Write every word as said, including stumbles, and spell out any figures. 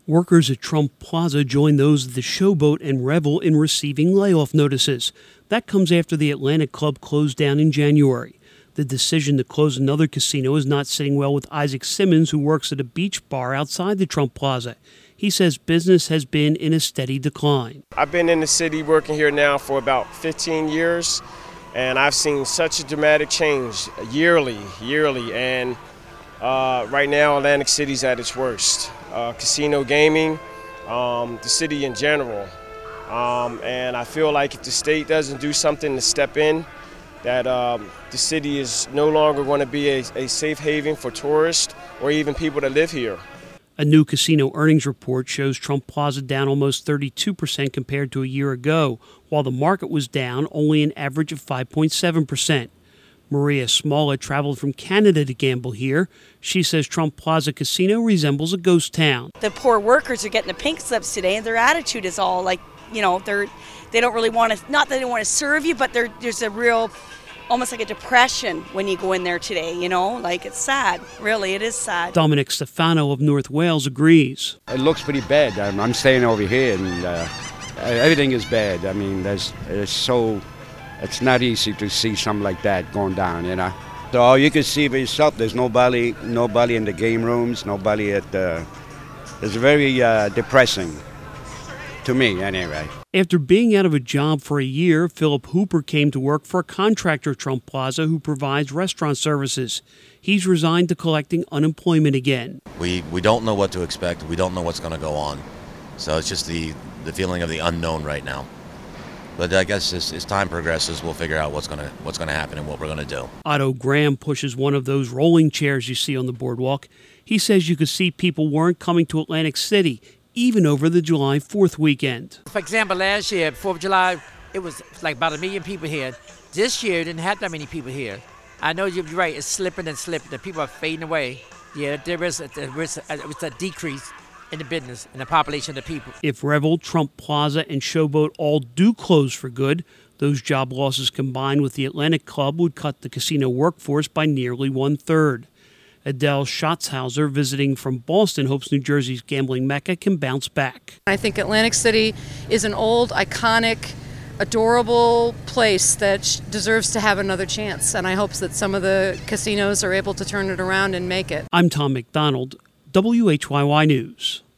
Workers at Trump Plaza joined those at the Showboat and Revel in receiving layoff notices. That comes after the Atlantic Club closed down in January. The decision to close another casino is not sitting well with Isaac Simmons, who works at a beach bar outside the Trump Plaza. He says business has been in a steady decline. I've been in the city working here now for about fifteen years, and I've seen such a dramatic change yearly, yearly, and uh, right now Atlantic City's at its worst. Uh, casino gaming, um, the city in general, um, and I feel like if the state doesn't do something to step in, that um, the city is no longer going to be a, a safe haven for tourists or even people that live here. A new casino earnings report shows Trump Plaza down almost thirty-two percent compared to a year ago, while the market was down only an average of five point seven percent. Maria Smollett traveled from Canada to gamble here. She says Trump Plaza Casino resembles a ghost town. The poor workers are getting the pink slips today, and their attitude is all like, you know, they're they don't really want to, not that they don't want to serve you, but there's a real, almost like a depression when you go in there today, you know, like it's sad. Really, it is sad. Dominic Stefano of North Wales agrees. It looks pretty bad. I'm, I'm staying over here, and uh, everything is bad. I mean, there's, it's so, it's not easy to see something like that going down, you know. So you can see for yourself, there's nobody, nobody in the game rooms, nobody at the, it's very uh, depressing. To me, anyway. After being out of a job for a year, Philip Hooper came to work for a contractor at Trump Plaza who provides restaurant services. He's resigned to collecting unemployment again. We we don't know what to expect. We don't know what's going to go on. So it's just the, the feeling of the unknown right now. But I guess as, as time progresses, we'll figure out what's going to what's going to happen and what we're going to do. Otto Graham pushes one of those rolling chairs you see on the boardwalk. He says you could see people weren't coming to Atlantic City, even over the July fourth weekend. For example, last year, fourth of July, it was like about a million people here. This year, it didn't have that many people here. I know you're right, it's slipping and slipping. The people are fading away. Yeah, there is a, there is a, it's a decrease in the business and the population of the people. If Revel, Trump Plaza, and Showboat all do close for good, those job losses combined with the Atlantic Club would cut the casino workforce by nearly one-third. Adele Schatzhauser, visiting from Boston, hopes New Jersey's gambling mecca can bounce back. I think Atlantic City is an old, iconic, adorable place that deserves to have another chance, and I hope that some of the casinos are able to turn it around and make it. I'm Tom McDonald, W H Y Y News.